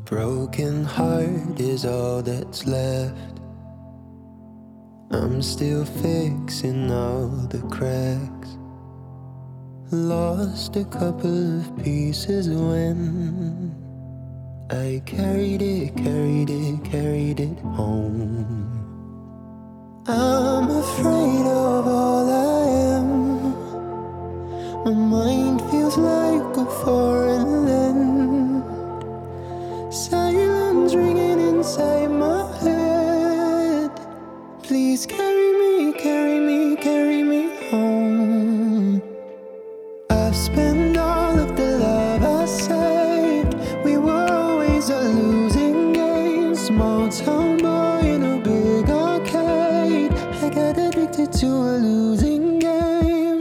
Broken heart is all that's left. I'm still fixing all the cracks. Lost a couple of pieces when I carried it home. I'm afraid of all I am. My mind feels like a foreign land. Silence ringing inside my head. Please carry me home. I've spent all of the love I saved. We were always a losing game. Small town boy in a big arcade. I got addicted to a losing game.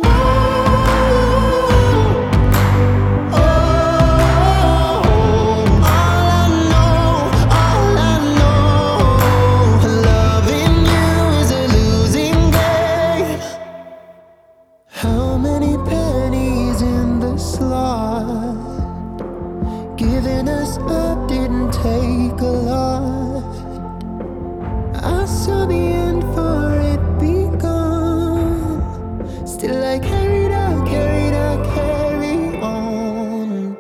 How many pennies in the slot? Giving us up didn't take a lot. I saw the end for it begun. Still I carry on.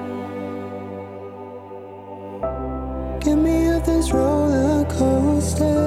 Get me off this roller coaster.